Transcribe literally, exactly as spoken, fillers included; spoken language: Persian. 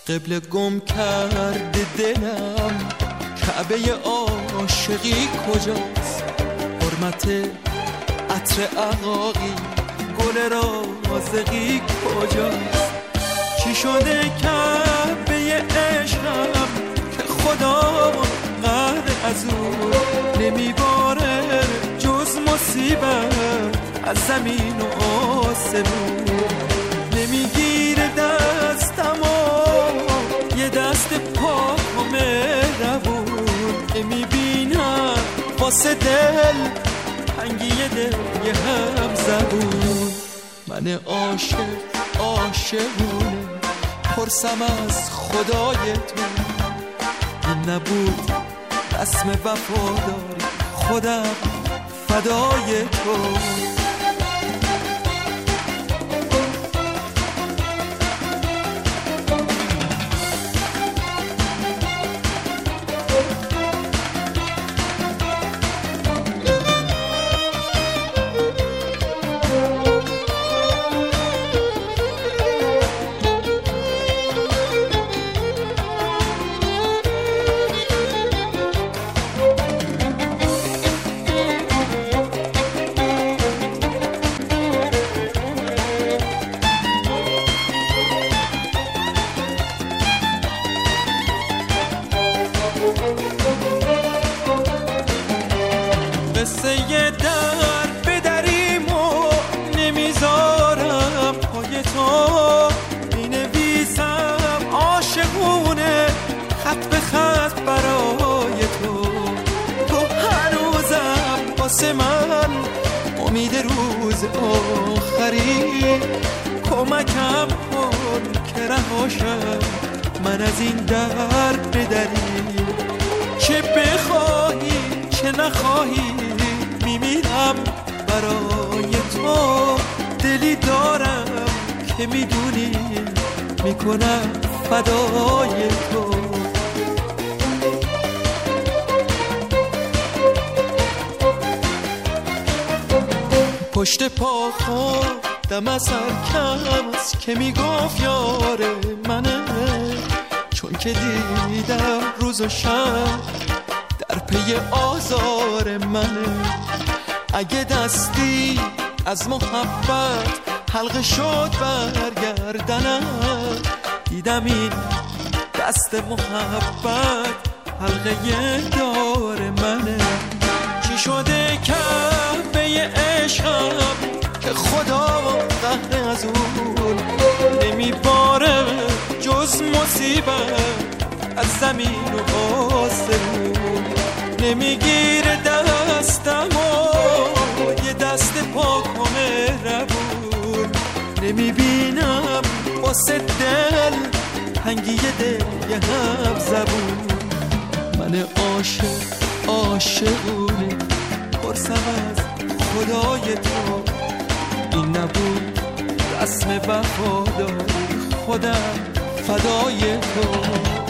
قبل گم کرده دلم، کعبه عاشقی کجاست؟ حرمت عطر عقاقی، گل رازقی کجاست؟ چی شده کعبه عشقم که خدا قهر از اون نمیباره جز مصیبت از زمین و آسمون؟ نمیگیره دستم و یه دست پاک و مهربون، نمیبینم واسه دل تنگی دل یه هم زبون. من عاشق عاشقونه، پرسم از خدای تو، این نبود رسم وفاداری، خودم فدای تو. قصه یه در بدریم و نمیذارم پای تو، می نویسم عاشقونه خط به خط برای تو. تو هنوزم واسه من امید روز آخری، کمکم کن که رهاشم من از این در بدری. چه بخواهی چه نخواهی میمیرم برای تو، دلی دارم که میدونی میکنم فدای تو. پشت پا خودم از هر کس که میگفت یاره منه، چون که دیدم روز و شب در پی آزار منه. اگه دستی از محبت حلقه شد برگردنم، دیدم این دست محبت حلقه دار منه. چی شده کعبه عشقم که خدا قهر از اون نمیباره جز مصیبت از زمین و آسمون؟ نمیگیره دستم و یه دست پاک و مهربون، نمیبینم واسه دل تنگی دل یه هم زبون. من عاشق عاشقونه، پرسم از خدای تو، این نبود رسم وفاداری، خودم فدای تو.